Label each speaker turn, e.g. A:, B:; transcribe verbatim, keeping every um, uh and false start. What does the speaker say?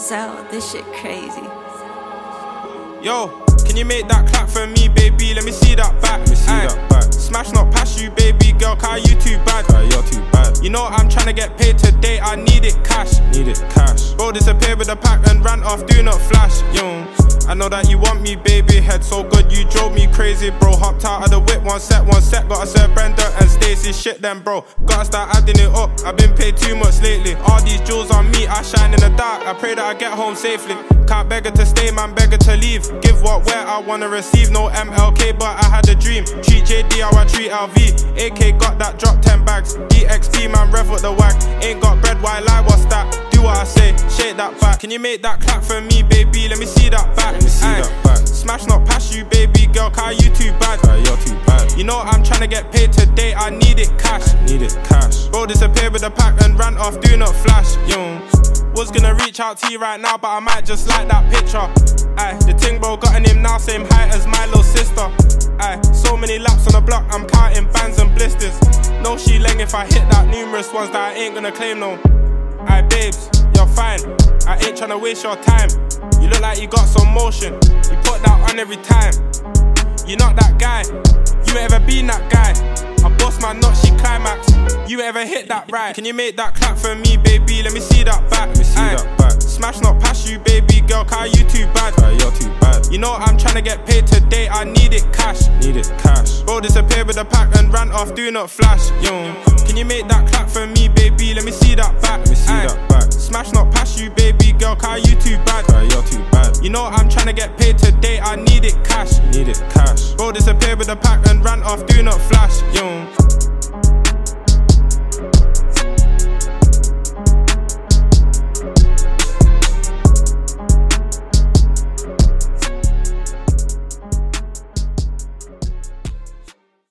A: So, this shit crazy.
B: Yo, can you make that clap for me, baby? Let me see that back.
C: Let me see
B: Aye.
C: that back.
B: Smash not past you, baby girl, cause you too bad.
C: Cause you're too bad.
B: You know I'm tryna get paid today, I need it cash.
C: Need it cash.
B: Bro disappeared with the pack and ran off, do not flash. Yo, I know that you want me, baby. Head so good, you drove me crazy, bro. Hopped out of the whip, one set, one set. Gotta serve Brenda and Stacey, shit then, bro. Gotta start adding it up. I've been paid too much lately. All these jewels on me, I shine in the dark. I pray that I get home safely. Can't beg her to stay, man, beg her to leave. Give what, where I wanna receive. No M L K, but I had a dream. Treat J D how I treat L V. A K got that, drop ten bags. D X P, man, rev up the wag. Ain't got bread, why lie, what's that? Do what I say, shake that back. Can you make that clap for me, baby? Let me see that back.
C: Let me see
B: Aye.
C: that back.
B: Smash not past you, baby girl, cause you too bad.
C: Cause you're too bad.
B: You know I'm tryna get paid today, I need it cash.
C: Need it cash.
B: Bro disappeared with the pack and ran off, do not flash. Yo, was gonna reach out to you right now, but I might just like that picture. Aye, the ting bro got a name now, same height as my little sister. Aye, so many laps on the block, I'm counting bands and blisters. No she leng if I hit that, numerous ones that I ain't gonna claim no. Aye babes, you're fine, I ain't tryna waste your time. You look like you got some motion, you put that on every time. You're not that guy, you ain't ever been that guy. I boss my nut, she climax. You ain't ever hit that right. Can you make that clap for me, baby? Let me see that back.
C: Let me see
B: Aye.
C: that back.
B: Smash not past you, baby girl, cause you too bad.
C: Cause you're too bad.
B: You know I'm tryna get paid today, I need it cash.
C: Need it cash.
B: Bro disappeared with the pack and ran off, do not flash. Yo, can you make that clap for me, baby? Let me see that back.
C: Let me see
B: Aye.
C: that back.
B: Smash not past you, baby girl, cause you too bad.
C: Cause you're too bad.
B: You know I'm tryna get paid today, I need it cash.
C: Need it cash.
B: Bro disappeared with the pack and ran off, do not flash. Yo.